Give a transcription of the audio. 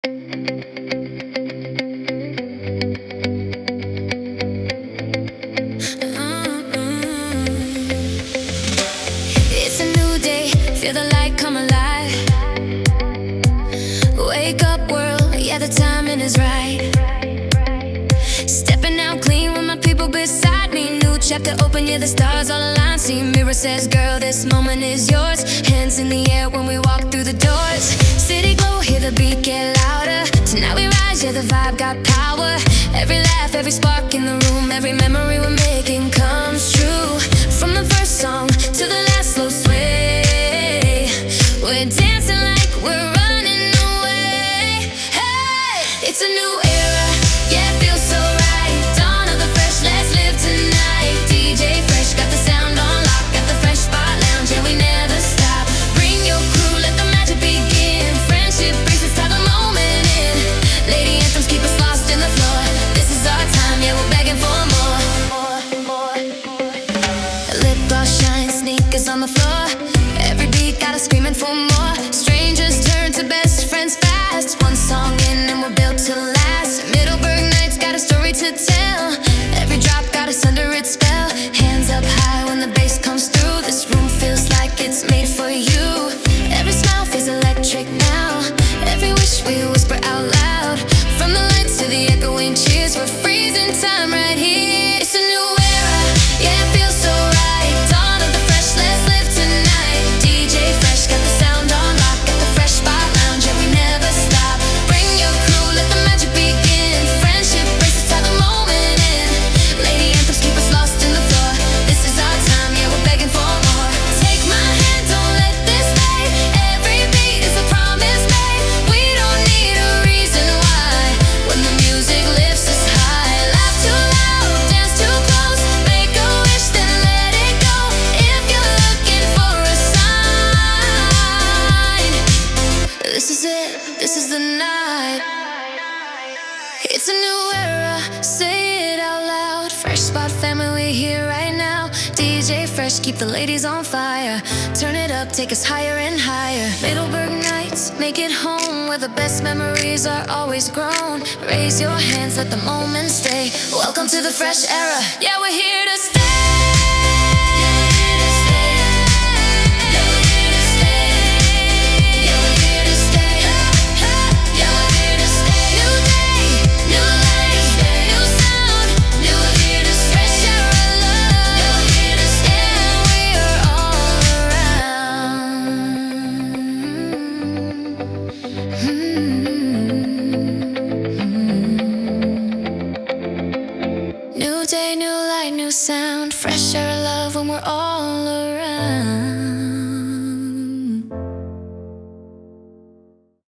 It's a new day, feel the light come alive. Wake up world, yeah, the timing is right. Stepping out clean with my people beside me. New chapter open, yeah, the stars all align. See, mirror says, girl, this moment is yours. Hands in the air when we walk through the doors. City glow, hear the beat get louder. Tonight we rise, yeah, the vibe got power. Every laugh, every spark in the room, every memory we're making comes true. From the first song to the last slow sway, we're dancing like we're running away. Hey, it's a new era, yeah, it feels so right. Dawn of the fresh, let's live tonight. DJ Fresh got the sound on lock, got the fresh spot lounge, yeah, we never stop. Bring your crew, let the magic begin. Friendship bracelets tie the moment in. Lady anthems keep us lost in the floor. This is our time, yeah, we're begging for more. Lip gloss shine, sneakers on the floor. Every beat got us screaming for more. Strangers turn to best friends fast. One song in and we're built to last. Middleburg nights got a story to tell. Every drop got us under its spell. Hands up high when the bass comes through. This room feels like it's made for you. Every smile feels electric now. Every wish we whisper out loud. From the lights to the echoing cheers, we're freezing time right here. It's a new era, yeah, it feels so right. Dawn of the fresh, let's live tonight. DJ Fresh got the sound on lock, got the fresh spot lounge, yeah, we never stop. Bring your crew, let the magic begin. Friendship bracelets tie the moment in. Lady anthems keep us lost in the floor. This is our time, yeah, we're begging for more. Take my hand, don't let this fade. Every beat is a promise made. We don't need a reason why. When the music lifts us high, laugh too loud, dance too close. Make a wish, then let it go. If you're looking for a sign, this is it, this is the night. It's a new era, say it out loud. Fresh spot family, we here right now. DJ Fresh, keep the ladies on fire. Turn it up, take us higher and higher. Middleburg nights, make it home, where the best memories are always grown. Raise your hands, let the moment stay. Welcome to the fresh era, yeah, we're here to stay. New day, new light, new sound. Fresh air of love when we're all around.